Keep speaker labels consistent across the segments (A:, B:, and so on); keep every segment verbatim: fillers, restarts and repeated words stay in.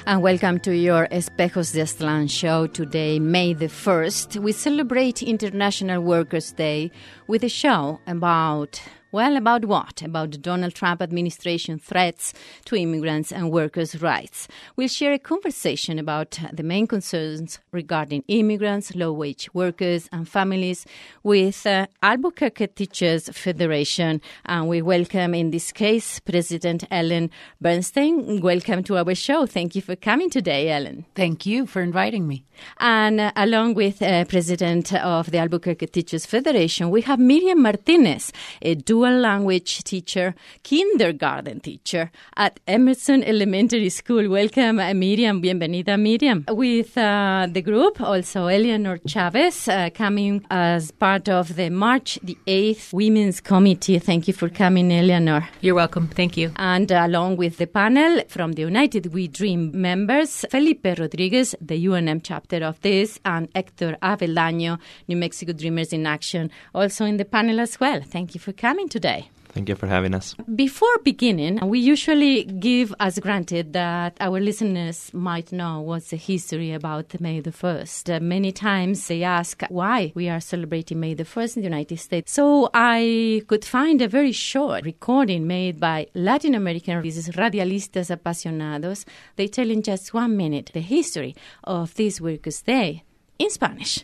A: And welcome to your Espejos de Aztlán show. Today, May the first, we celebrate International Workers' Day with a show about, well, about what? About the Donald Trump administration threats to immigrants and workers' rights. We'll share a conversation about the main concerns regarding immigrants, low-wage workers, and families with uh, Albuquerque Teachers Federation. And we welcome, in this case, President Ellen Bernstein. Welcome to our show. Thank you for coming today, Ellen.
B: Thank you for inviting me.
A: And uh, along with uh, President of the Albuquerque Teachers Federation, we have Miriam Martinez, a dual language teacher, kindergarten teacher at Emerson Elementary School. Welcome, uh, Miriam. Bienvenida, Miriam. With uh, the group, also Eleanor Chavez, uh, coming as part of the March the eighth Women's Committee. Thank you for coming, Eleanor.
B: You're welcome. Thank you.
A: And uh, along with the panel from the United We Dream members, Felipe Rodriguez, the U N M chapter of this, and Hector Aveldaño, New Mexico Dreamers in Action, also in the panel as well. Thank you for coming today.
C: Thank you for having us.
A: Before beginning, we usually give as granted that our listeners might know what's the history about May the first. Uh, many times they ask why we are celebrating May the first in the United States. So I could find a very short recording made by Latin American radialistas apasionados. They tell in just one minute the history of this Workers' Day in Spanish.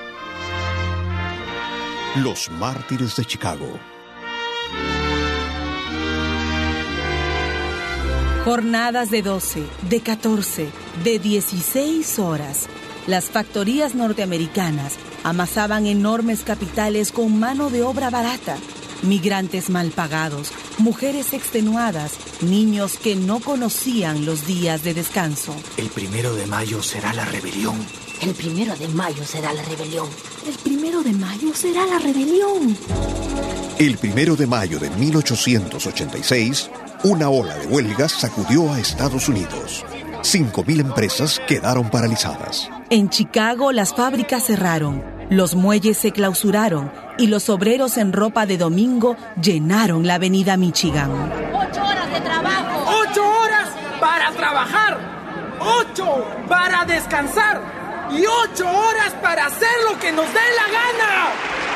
D: Los Mártires de Chicago.
E: Jornadas de doce, de catorce, de dieciséis horas. Las factorías norteamericanas amasaban enormes capitales con mano de obra barata. Migrantes mal pagados, mujeres extenuadas, niños que no conocían los días de descanso.
F: El primero de mayo será la rebelión.
G: El primero de mayo será la rebelión.
H: El primero de mayo será la rebelión.
D: El primero de mayo de mil ochocientos ochenta y seis, una ola de huelgas sacudió a Estados Unidos. Cinco mil empresas quedaron paralizadas.
E: En Chicago, las fábricas cerraron, los muelles se clausuraron y los obreros en ropa de domingo llenaron la avenida Michigan.
H: ¡Ocho horas de trabajo!
I: ¡Ocho horas para trabajar! ¡Ocho para descansar! ¡Y ocho horas para hacer lo que nos dé la gana!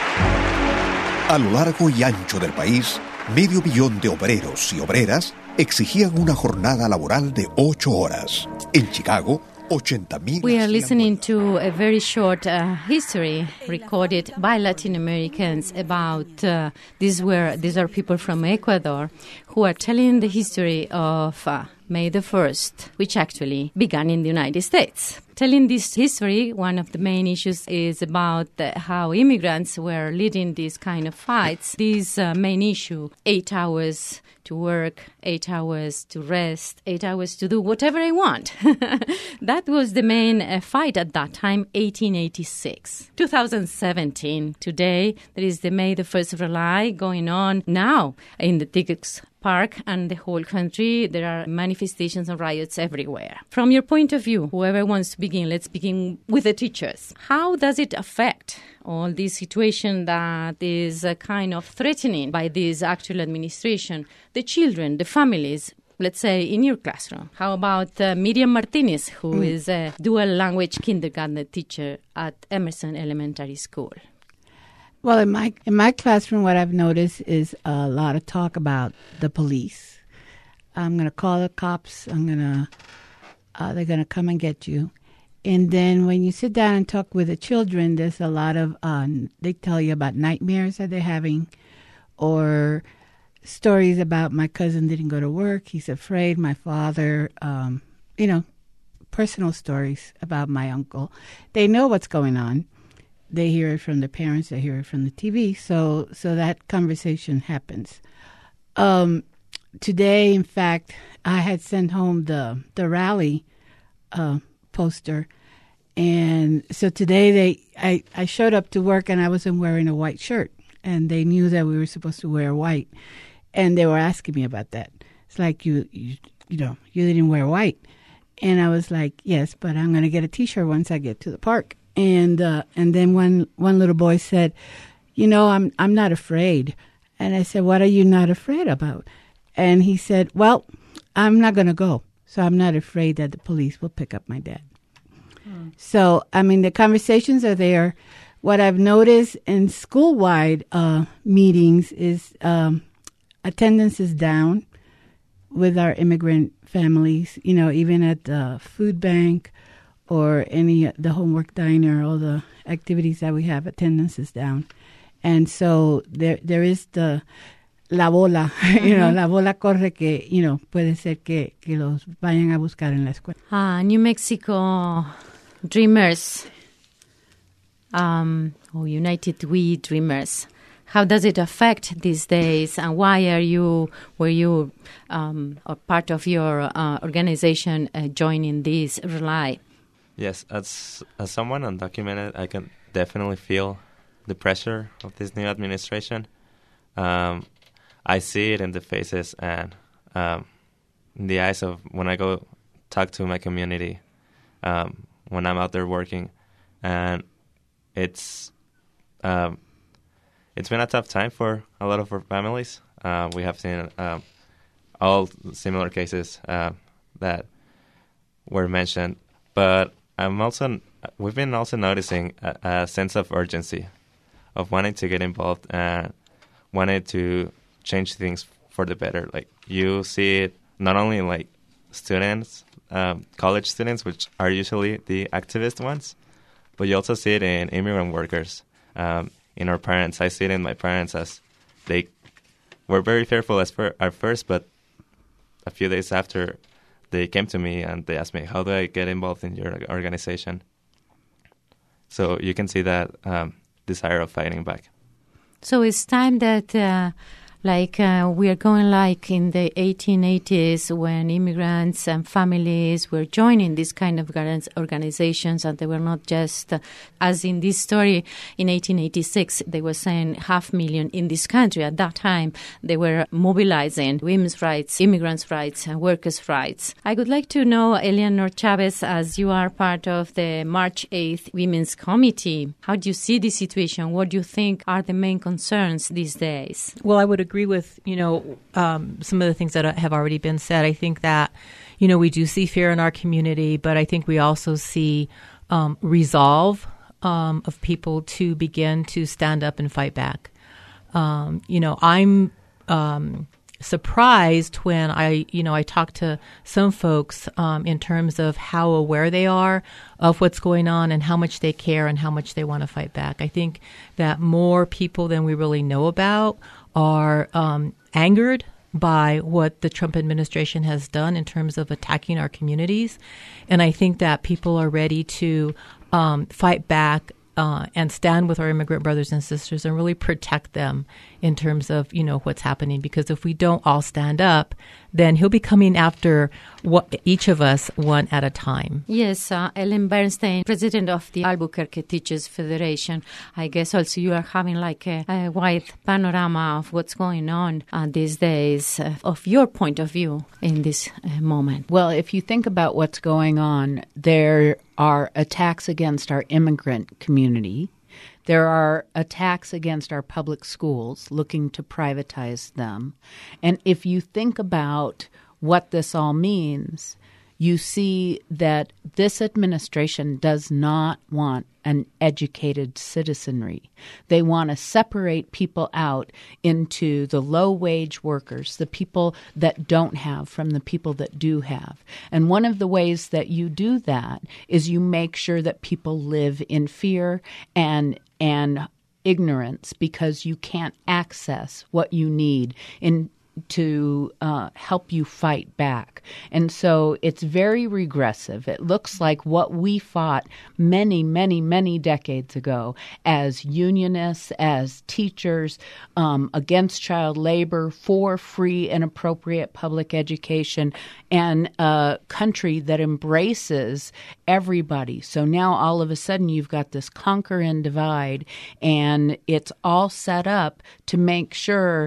D: A lo largo y ancho del país, medio billón de obreros y obreras exigían una jornada laboral de ocho horas. En Chicago, ochenta mil.
A: We are listening to a very short uh, history recorded by Latin Americans about uh, these were these are people from Ecuador who are telling the history of uh, May the first, which actually began in the United States. Telling this history, one of the main issues is about uh, how immigrants were leading these kind of fights. This uh, main issue, eight hours to work, eight hours to rest, eight hours to do whatever I want. That was the main uh, fight at that time, eighteen eighty-six. twenty seventeen, today, there is the May the first rally going on now in the Tiggs Park and the whole country. There are manifestations and riots everywhere. From your point of view, whoever wants to begin, let's begin with the teachers. How does it affect all this situation that is uh, kind of threatening by this actual administration, the children, the families, let's say in your classroom? How about uh, Miriam Martinez, who mm. is a dual language kindergarten teacher at Emerson Elementary School?
J: Well, in my in my classroom, what I've noticed is a lot of talk about the police. I'm going to call the cops. I'm going to, uh, they're going to come and get you. And then when you sit down and talk with the children, there's a lot of, uh, they tell you about nightmares that they're having, or stories about my cousin didn't go to work. He's afraid. My father, um, you know, personal stories about my uncle. They know what's going on. They hear it from the parents. They hear it from the T V. So, so that conversation happens. Um, today, in fact, I had sent home the the rally uh, poster, and so today they I, I showed up to work and I wasn't wearing a white shirt, and they knew that we were supposed to wear white, and they were asking me about that. It's like you you you know you didn't wear white, and I was like, yes, but I'm going to get a T-shirt once I get to the park. And uh, and then one, one little boy said, you know, I'm I'm not afraid. And I said, what are you not afraid about? And he said, well, I'm not going to go. So I'm not afraid that the police will pick up my dad. Hmm. So, I mean, the conversations are there. What I've noticed in school-wide uh, meetings is um, attendance is down with our immigrant families, you know, even at the food bank or any the homework diner, all the activities that we have, attendance is down. And so there there is the la bola, mm-hmm. you know, la bola corre que, you know, puede ser que, que los vayan a buscar en la escuela.
A: Ah, New Mexico Dreamers, um, or United We Dreamers. How does it affect these days, and why are you, were you, um, or part of your uh, organization uh, joining this Rely?
C: Yes, as as someone undocumented, I can definitely feel the pressure of this new administration. Um, I see it in the faces and um, in the eyes of when I go talk to my community, um, when I'm out there working, and it's um, it's been a tough time for a lot of our families. Uh, we have seen um, all similar cases uh, that were mentioned, but I'm also we've been also noticing a, a sense of urgency, of wanting to get involved and wanting to change things for the better. Like, you see it not only in like students, um, college students, which are usually the activist ones, but you also see it in immigrant workers, um, in our parents. I see it in my parents as they were very fearful as for, at first, but a few days after, they came to me and they asked me, how do I get involved in your organization? So you can see that um, desire of fighting back.
A: So it's time that, uh, like, uh, we are going like in the eighteen eighties when immigrants and families were joining these kind of organizations, and they were not just, uh, as in this story, in eighteen eighty-six, they were saying half million in this country. At that time, they were mobilizing women's rights, immigrants' rights, and workers' rights. I would like to know, Eleanor Chavez, as you are part of the March eighth Women's Committee, how do you see this situation? What do you think are the main concerns these days?
B: Well, I would agree with, you know, um, some of the things that have already been said. I think that, you know, we do see fear in our community, but I think we also see um, resolve um, of people to begin to stand up and fight back. Um, you know, I'm um, surprised when I, you know, I talk to some folks um, in terms of how aware they are of what's going on and how much they care and how much they want to fight back. I think that more people than we really know about are um, angered by what the Trump administration has done in terms of attacking our communities. And I think that people are ready to um, fight back uh, and stand with our immigrant brothers and sisters and really protect them in terms of, you know, what's happening. Because if we don't all stand up, then he'll be coming after what, each of us one at a time.
A: Yes, uh, Ellen Bernstein, president of the Albuquerque Teachers Federation. I guess also you are having like a, a wide panorama of what's going on uh, these days, uh, of your point of view in this uh, moment.
K: Well, if you think about what's going on, there are attacks against our immigrant community. There are attacks against our public schools, looking to privatize them. And if you think about what this all means, you see that this administration does not want an educated citizenry. They want to separate people out into the low-wage workers, the people that don't have from the people that do have. And one of the ways that you do that is you make sure that people live in fear and and ignorance because you can't access what you need in to uh, help you fight back. And so it's very regressive. It looks like what we fought many, many, many decades ago as unionists, as teachers, um, against child labor, for free and appropriate public education, and a country that embraces everybody. So now all of a sudden you've got this conquer and divide, and it's all set up to make sure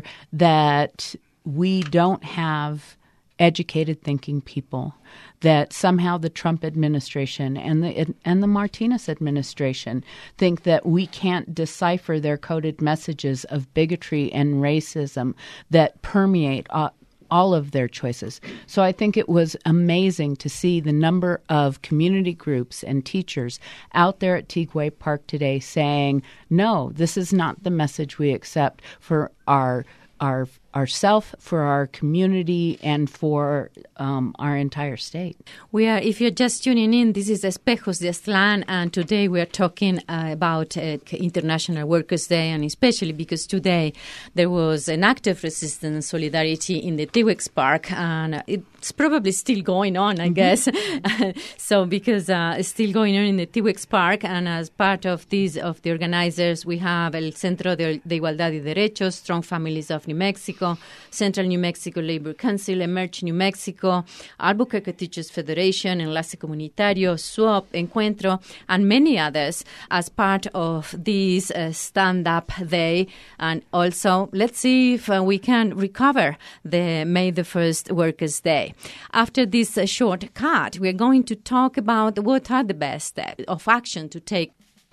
K: that we don't have educated thinking people, that somehow the Trump administration and the and the Martinez administration think that we can't decipher their coded messages of bigotry and racism that permeate uh, all of their choices. So I think it was amazing to see the number of community groups and teachers out there at Tigway Park today saying, no, this is not the message we accept for our our ourself, for our community, and for um, our entire state.
A: We are, if you're just tuning in, this is Espejos de Aztlán, and today we are talking uh, about uh, International Workers' Day, and especially because today there was an act of resistance and solidarity in the T W X Park, and it's probably still going on, I mm-hmm. guess. So because uh, it's still going on in the T W X Park, and as part of these, of the organizers, we have El Centro de, de Igualdad y Derechos, Strong Families of New Mexico, Central New Mexico Labor Council, Emerge New Mexico, Albuquerque Teachers Federation, Enlace Comunitario, S W O P, Encuentro, and many others as part of this uh, stand-up day. And also, let's see if uh, we can recover the May the first Workers' Day. After this uh, short cut, we're going to talk about what are the best steps of action to take.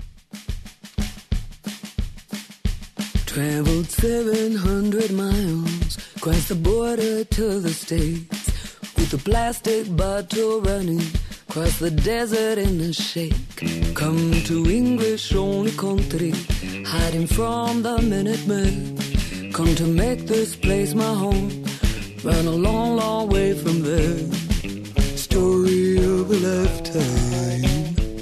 L: Traveled seven hundred miles, crossed the border to the States, with a plastic bottle running, cross the desert in a shake. Come to English-only country, hiding from the Minutemen. Come to make this place my home, run a long, long way from there. Story of a lifetime.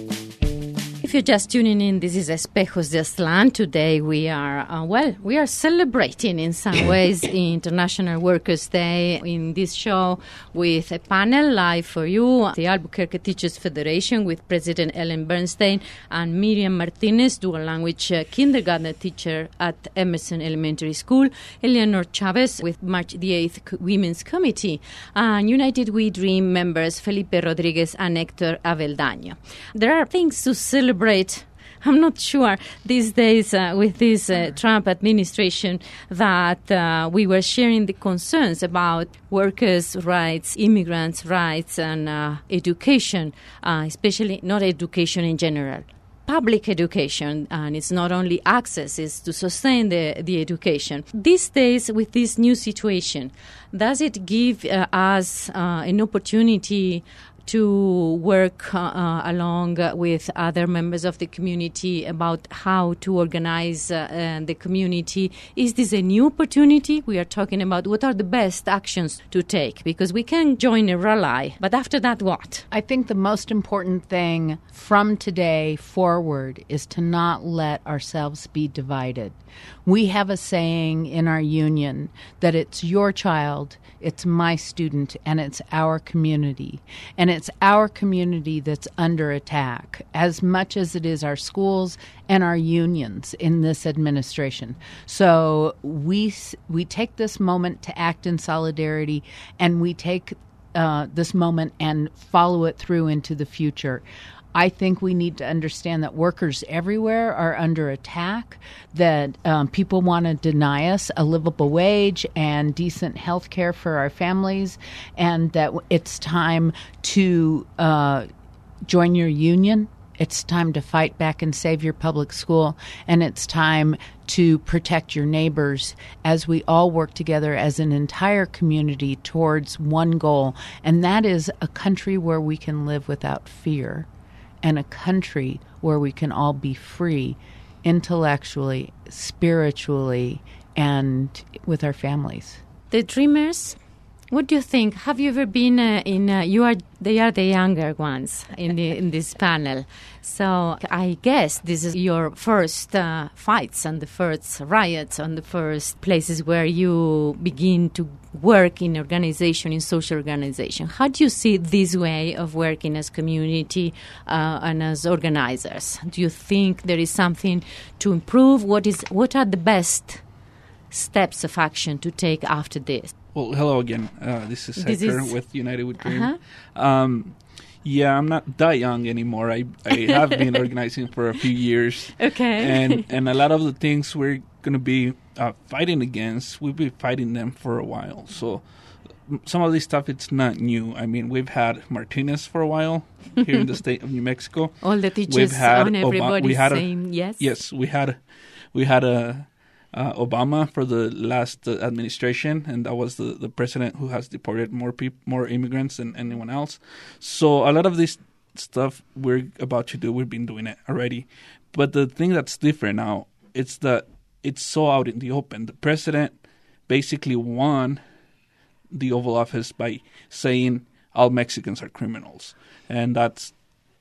A: If you're just tuning in, this is Espejos de Aztlán. Today we are, uh, well, we are celebrating in some ways International Workers' Day in this show with a panel live for you, the Albuquerque Teachers Federation with President Ellen Bernstein and Miriam Martinez, dual language uh, kindergarten teacher at Emerson Elementary School, Eleanor Chavez with March the eighth Women's Committee, and United We Dream members Felipe Rodriguez and Hector Aveldaño. There are things to celebrate. I'm not sure these days uh, with this uh, Trump administration that uh, we were sharing the concerns about workers' rights, immigrants' rights, and uh, education, uh, especially not education in general. Public education, and it's not only access, it's to sustain the, the education. These days, with this new situation, does it give uh, us uh, an opportunity to work uh, uh, along with other members of the community about how to organize uh, uh, the community? Is this a new opportunity? We are talking about what are the best actions to take, because we can join a rally, but after that, what?
K: I think the most important thing from today forward is to not let ourselves be divided. We have a saying in our union that it's your child, it's my student, and it's our community. And it's our community that's under attack as much as it is our schools and our unions in this administration. So we we take this moment to act in solidarity, and we take uh, this moment and follow it through into the future. I think we need to understand that workers everywhere are under attack, that um, people want to deny us a livable wage and decent health care for our families, and that it's time to uh, join your union. It's time to fight back and save your public school, and it's time to protect your neighbors as we all work together as an entire community towards one goal, and that is a country where we can live without fear, and a country where we can all be free intellectually, spiritually, and with our families.
A: The Dreamers, what do you think? Have you ever been uh, in, uh, you are, they are the younger ones in the in this panel. So I guess this is your first uh, fights and the first riots and the first places where you begin to work in organization, in social organization. How do you see this way of working as community uh, and as organizers? Do you think there is something to improve? What is what are the best steps of action to take after this?
M: Well, hello again. Uh, this is
A: This
M: Hector
A: is-
M: with United We Dream.
A: Uh-huh.
M: Um, yeah, I'm not that young anymore. I, I have been organizing for a few years.
A: Okay.
M: And, and a lot of the things we're going to be uh, fighting against, we've been fighting them for a while. So m- some of this stuff, it's not new. I mean, we've had Martinez for a while here in the state of New Mexico.
A: All the teachers
M: We've had
A: on
M: Oba-
A: everybody
M: we had a-
A: saying yes.
M: Yes, we had we had a uh, Obama for the last uh, administration, and that was the, the president who has deported more people, more immigrants than anyone else. So a lot of this stuff we're about to do, we've been doing it already. But the thing that's different now, it's that it's so out in the open. The president basically won the Oval Office by saying all Mexicans are criminals. And that's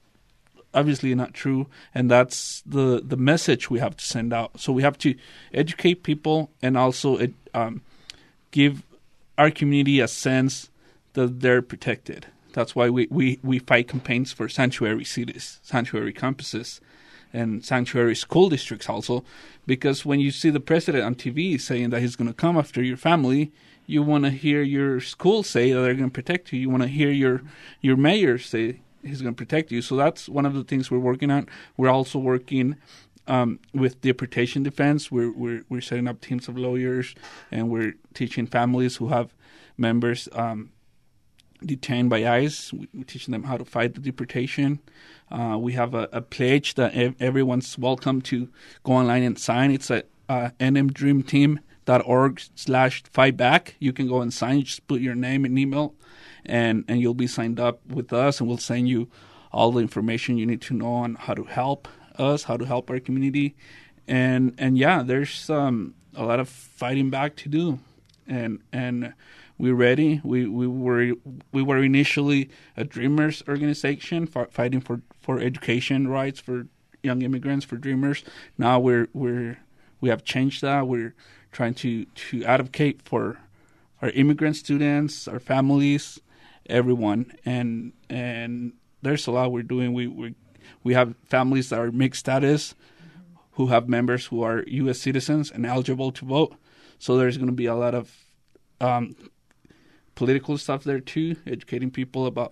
M: obviously not true. And that's the, the message we have to send out. So we have to educate people and also um, give our community a sense that they're protected. That's why we, we, we fight campaigns for sanctuary cities, sanctuary campuses, and sanctuary school districts also, because when you see the president on T V saying that he's going to come after your family, you want to hear your school say that they're going to protect you. You want to hear your your mayor say he's going to protect you. So that's one of the things we're working on. We're also working um, with deportation defense. We're, we're we're setting up teams of lawyers, and we're teaching families who have members um, detained by ICE. We're teaching them how to fight the deportation. Uh, we have a, a pledge that ev- everyone's welcome to go online and sign. It's at uh, n m dream team dot org slash fight back. You can go and sign. Just put your name and email, and, and you'll be signed up with us, and we'll send you all the information you need to know on how to help us, how to help our community. And, and yeah, there's um, a lot of fighting back to do. And and we're ready. We we were we were initially a Dreamers organization for, fighting for, for education rights for young immigrants, for Dreamers. Now we're we're we have changed that. We're trying to, to advocate for our immigrant students, our families, everyone. And and there's a lot we're doing. We we we have families that are mixed status, who have members who are U S citizens and eligible to vote. So there's going to be a lot of um, political stuff there too, educating people about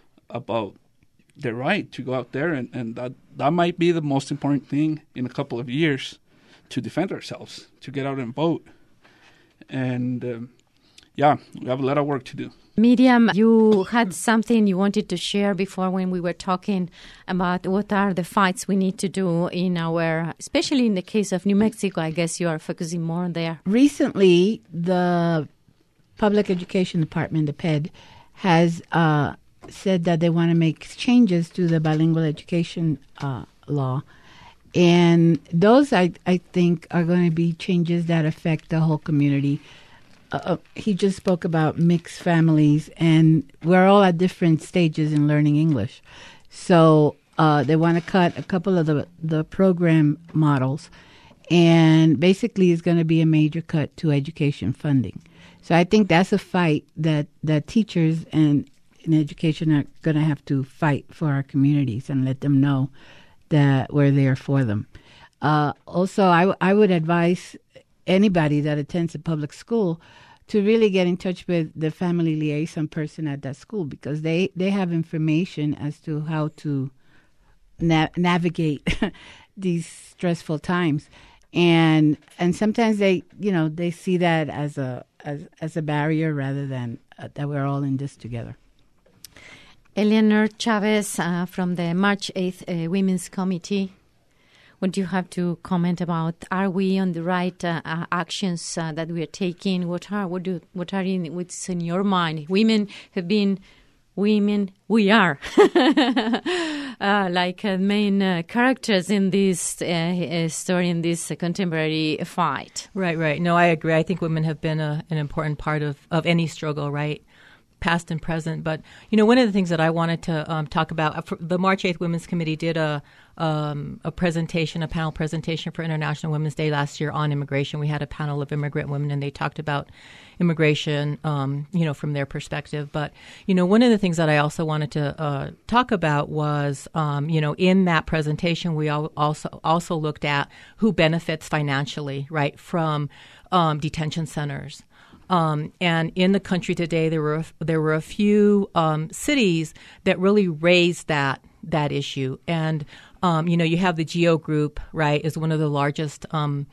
M: about their right to go out there, and, and that that might be the most important thing in a couple of years, to defend ourselves, to get out and vote. And um, yeah, we have a lot of work to do.
A: Miriam, you had something you wanted to share before when we were talking about what are the fights we need to do in our, especially in the case of New Mexico. I guess you are focusing more on there.
J: Recently, the Public Education Department, the P E D, has uh, said that they want to make changes to the bilingual education uh, law. And those, I, I think, are going to be changes that affect the whole community. Uh, he just spoke about mixed families, and we're all at different stages in learning English. So uh, they want to cut a couple of the, the program models, and basically it's going to be a major cut to education funding. So I think that's a fight that, that teachers and in education are going to have to fight for our communities and let them know that we're there for them. Uh, also, I, w- I would advise anybody that attends a public school to really get in touch with the family liaison person at that school, because they, they have information as to how to na- navigate these stressful times. And and sometimes they, you know, they see that as a as, as a barrier rather than uh, that we're all in this together.
A: Eleanor Chavez uh, from the March eighth uh, Women's Committee. What do you have to comment about? Are we on the right uh, uh, actions uh, that we are taking? What are what do what are in what's in your mind? Women have been women. We are uh, like uh, main uh, characters in this uh, story, in this uh, contemporary fight.
B: Right, right. No, I agree. I think women have been a, an important part of, of any struggle, right? Past and present. But, you know, one of the things that I wanted to um, talk about, the March eighth Women's Committee did a um, a presentation, a panel presentation for International Women's Day last year on immigration. We had a panel of immigrant women, and they talked about immigration, um, you know, from their perspective. But, you know, one of the things that I also wanted to uh, talk about was, um, you know, in that presentation, we al- also also looked at who benefits financially, right, from um, detention centers. Um, and in the country today, there were there were a few um, cities that really raised that that issue. And um, you know, you have the GEO Group, right, is one of the largest um,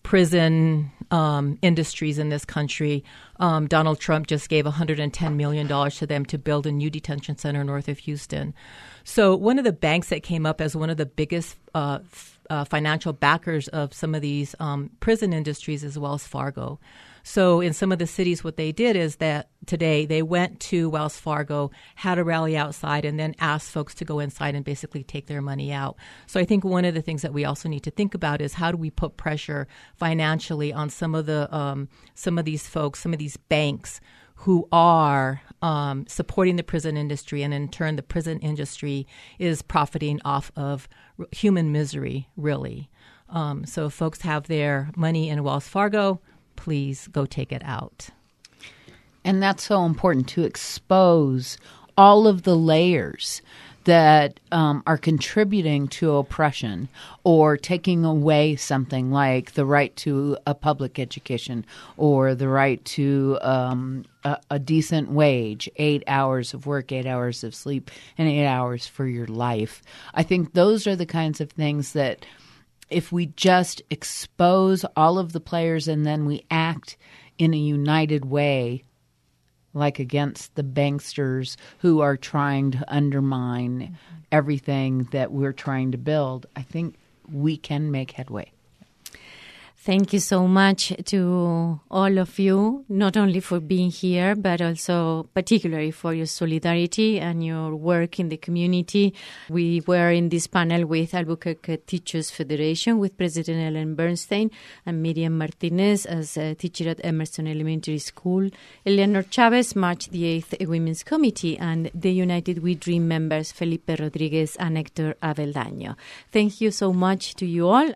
B: prison um, industries in this country. Um, Donald Trump just gave one hundred ten million dollars to them to build a new detention center north of Houston. So one of the banks that came up as one of the biggest uh, f- uh, financial backers of some of these um, prison industries is Wells Fargo. So in some of the cities, what they did is that today they went to Wells Fargo, had a rally outside, and then asked folks to go inside and basically take their money out. So I think one of the things that we also need to think about is how do we put pressure financially on some of the um, some of these folks, some of these banks who are um, supporting the prison industry, and in turn the prison industry is profiting off of r- human misery, really. Um, so if folks have their money in Wells Fargo, please go take it out.
K: And that's so important, to expose all of the layers that um, are contributing to oppression or taking away something like the right to a public education or the right to um, a, a decent wage, eight hours of work, eight hours of sleep, and eight hours for your life. I think those are the kinds of things that if we just expose all of the players and then we act in a united way, like against the banksters who are trying to undermine mm-hmm. everything that we're trying to build, I think we can make headway.
A: Thank you so much to all of you, not only for being here, but also particularly for your solidarity and your work in the community. We were in this panel with Albuquerque Teachers Federation, with President Ellen Bernstein and Miriam Martinez as a teacher at Emerson Elementary School, Eleanor Chavez, March the eighth Women's Committee, and the United We Dream members, Felipe Rodriguez and Hector Aveldaño. Thank you so much to you all.